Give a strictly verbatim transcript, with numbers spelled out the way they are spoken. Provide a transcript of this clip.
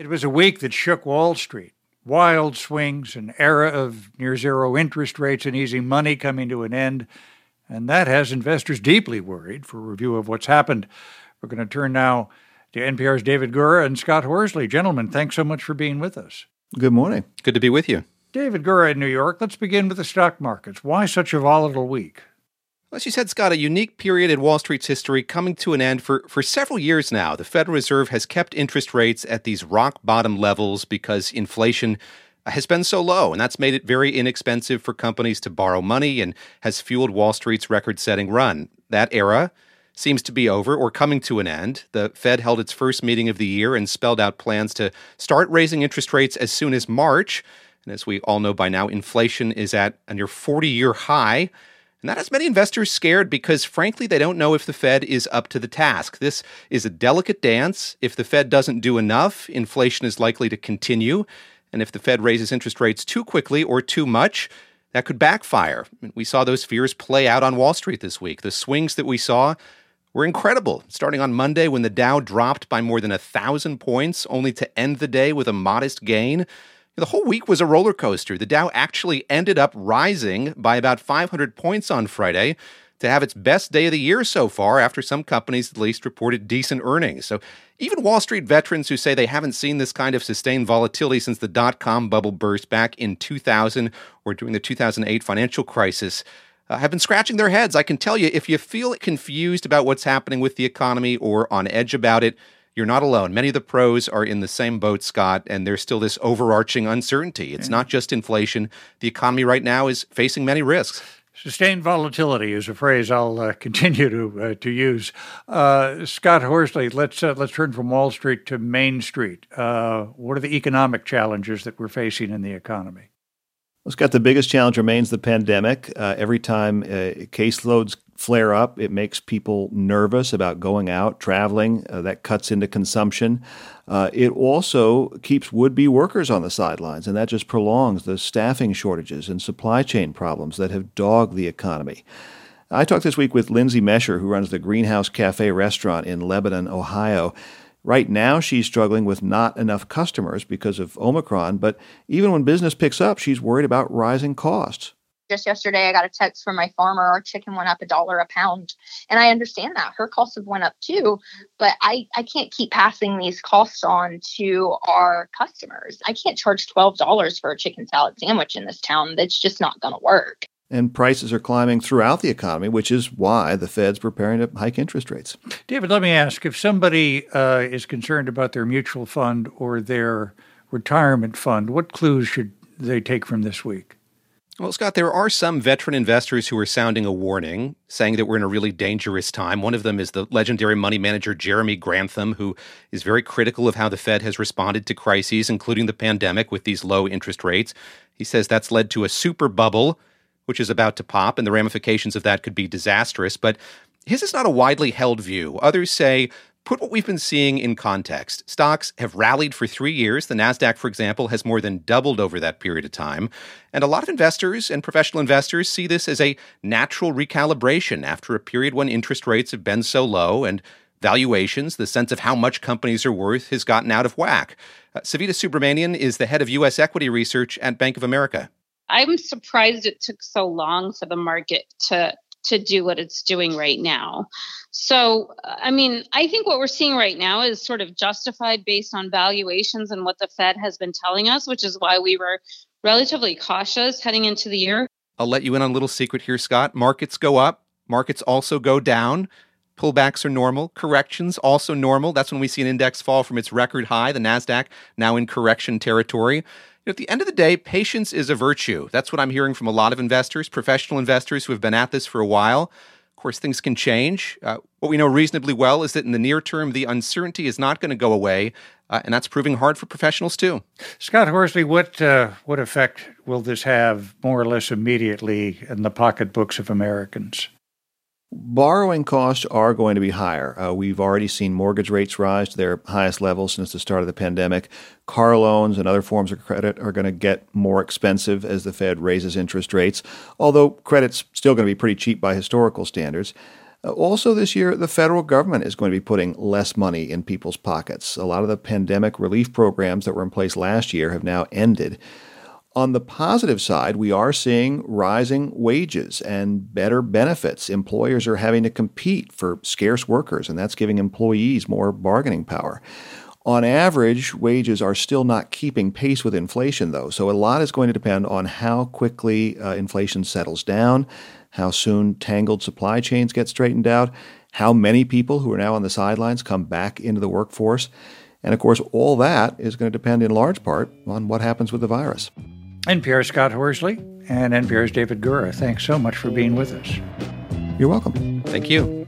It was a week that shook Wall Street. Wild swings, an era of near-zero interest rates and easy money coming to an end, and that has investors deeply worried. For a review of what's happened, we're going to turn now to N P R's David Gura and Scott Horsley. Gentlemen, thanks so much for being with us. Good morning. Good to be with you. David Gura in New York. Let's begin with the stock markets. Why such a volatile week? As you said, Scott, a unique period in Wall Street's history coming to an end. For, for several years now, the Federal Reserve has kept interest rates at these rock-bottom levels because inflation has been so low, and that's made it very inexpensive for companies to borrow money and has fueled Wall Street's record-setting run. That era seems to be over or coming to an end. The Fed held its first meeting of the year and spelled out plans to start raising interest rates as soon as March. And as we all know by now, inflation is at a near forty-year high. And that has many investors scared because, frankly, they don't know if the Fed is up to the task. This is a delicate dance. If the Fed doesn't do enough, inflation is likely to continue. And if the Fed raises interest rates too quickly or too much, that could backfire. We saw those fears play out on Wall Street this week. The swings that we saw were incredible, starting on Monday when the Dow dropped by more than one thousand points, only to end the day with a modest gain. The whole week was a roller coaster. The Dow actually ended up rising by about five hundred points on Friday to have its best day of the year so far, after some companies at least reported decent earnings. So even Wall Street veterans who say they haven't seen this kind of sustained volatility since the dot-com bubble burst back in two thousand or during the two thousand eight financial crisis uh, have been scratching their heads. I can tell you, if you feel confused about what's happening with the economy or on edge about it, you're not alone. Many of the pros are in the same boat, Scott, and there's still this overarching uncertainty. It's not just inflation. The economy right now is facing many risks. Sustained volatility is a phrase I'll uh, continue to uh, to use. Uh, Scott Horsley, let's uh, let's turn from Wall Street to Main Street. Uh, what are the economic challenges that we're facing in the economy? Well, Scott, the biggest challenge remains the pandemic. Uh, every time uh, caseloads flare up, it makes people nervous about going out, traveling. Uh, that cuts into consumption. Uh, it also keeps would-be workers on the sidelines, and that just prolongs the staffing shortages and supply chain problems that have dogged the economy. I talked this week with Lindsay Mesher, who runs the Greenhouse Cafe restaurant in Lebanon, Ohio. Right now, she's struggling with not enough customers because of Omicron, but even when business picks up, she's worried about rising costs. Just yesterday, I got a text from my farmer. Our chicken went up a dollar a pound. And I understand that. Her costs have went up too. But I, I can't keep passing these costs on to our customers. I can't charge twelve dollars for a chicken salad sandwich in this town. That's just not going to work. And prices are climbing throughout the economy, which is why the Fed's preparing to hike interest rates. David, let me ask, if somebody uh, is concerned about their mutual fund or their retirement fund, what clues should they take from this week? Well, Scott, there are some veteran investors who are sounding a warning, saying that we're in a really dangerous time. One of them is the legendary money manager Jeremy Grantham, who is very critical of how the Fed has responded to crises, including the pandemic, with these low interest rates. He says that's led to a super bubble, which is about to pop, and the ramifications of that could be disastrous. But his is not a widely held view. Others say, put what we've been seeing in context. Stocks have rallied for three years. The NASDAQ, for example, has more than doubled over that period of time. And a lot of investors and professional investors see this as a natural recalibration after a period when interest rates have been so low and valuations, the sense of how much companies are worth, has gotten out of whack. Uh, Savita Subramanian is the head of U S equity research at Bank of America. I'm surprised it took so long for the market to to do what it's doing right now. So, I mean, I think what we're seeing right now is sort of justified based on valuations and what the Fed has been telling us, which is why we were relatively cautious heading into the year. I'll let you in on a little secret here, Scott. Markets go up. Markets also go down. Pullbacks are normal. Corrections also normal. That's when we see an index fall from its record high, the NASDAQ, now in correction territory. At the end of the day, patience is a virtue. That's what I'm hearing from a lot of investors, professional investors who have been at this for a while. Of course, things can change. Uh, what we know reasonably well is that in the near term, the uncertainty is not going to go away, uh, and that's proving hard for professionals too. Scott Horsley, what uh, what effect will this have more or less immediately in the pocketbooks of Americans? Borrowing costs are going to be higher. Uh, we've already seen mortgage rates rise to their highest level since the start of the pandemic. Car loans and other forms of credit are going to get more expensive as the Fed raises interest rates, although credit's still going to be pretty cheap by historical standards. Also this year, the federal government is going to be putting less money in people's pockets. A lot of the pandemic relief programs that were in place last year have now ended. On the positive side, we are seeing rising wages and better benefits. Employers are having to compete for scarce workers, and that's giving employees more bargaining power. On average, wages are still not keeping pace with inflation, though, so a lot is going to depend on how quickly uh, inflation settles down, how soon tangled supply chains get straightened out, how many people who are now on the sidelines come back into the workforce. And, of course, all that is going to depend in large part on what happens with the virus. N P R's Scott Horsley and N P R's David Gura, thanks so much for being with us. You're welcome. Thank you.